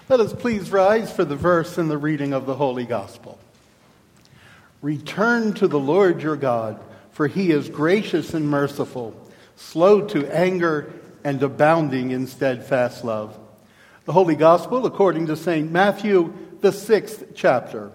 Let us please rise for the verse and the reading of the Holy Gospel. Return to the Lord your God, for he is gracious and merciful, slow to anger and abounding in steadfast love. The Holy Gospel according to St. Matthew, the 6th chapter.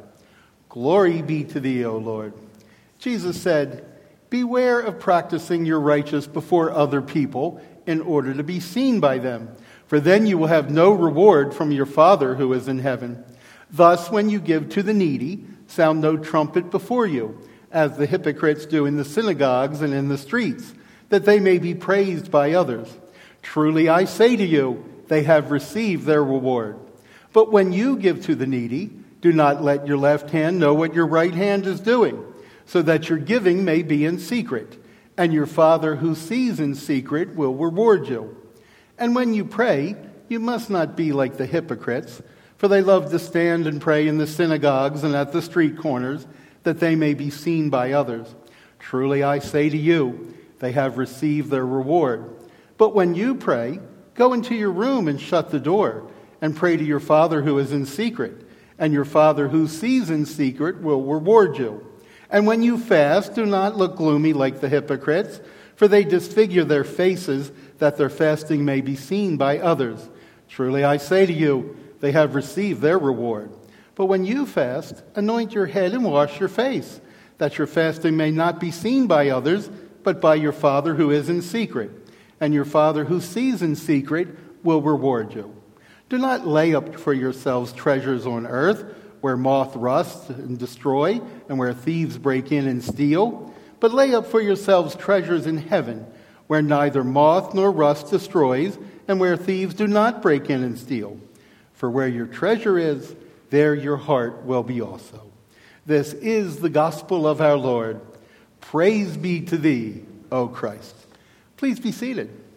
Glory be to thee, O Lord. Jesus said, "Beware of practicing your righteousness before other people in order to be seen by them. For then you will have no reward from your Father who is in heaven. Thus, when you give to the needy, sound no trumpet before you, as the hypocrites do in the synagogues and in the streets, that they may be praised by others. Truly I say to you, they have received their reward. But when you give to the needy, do not let your left hand know what your right hand is doing, so that your giving may be in secret, and your Father who sees in secret will reward you. And when you pray, you must not be like the hypocrites, for they love to stand and pray in the synagogues and at the street corners, that they may be seen by others. Truly I say to you, they have received their reward. But when you pray, go into your room and shut the door, and pray to your Father who is in secret, and your Father who sees in secret will reward you. And when you fast, do not look gloomy like the hypocrites, for they disfigure their faces, that their fasting may be seen by others. Truly I say to you, they have received their reward. But when you fast, anoint your head and wash your face, that your fasting may not be seen by others, but by your Father who is in secret. And your Father who sees in secret will reward you. Do not lay up for yourselves treasures on earth, where moth rusts and destroy, and where thieves break in and steal. But lay up for yourselves treasures in heaven, where neither moth nor rust destroys, and where thieves do not break in and steal. For where your treasure is, there your heart will be also. This is the gospel of our Lord. Praise be to thee, O Christ." Please be seated.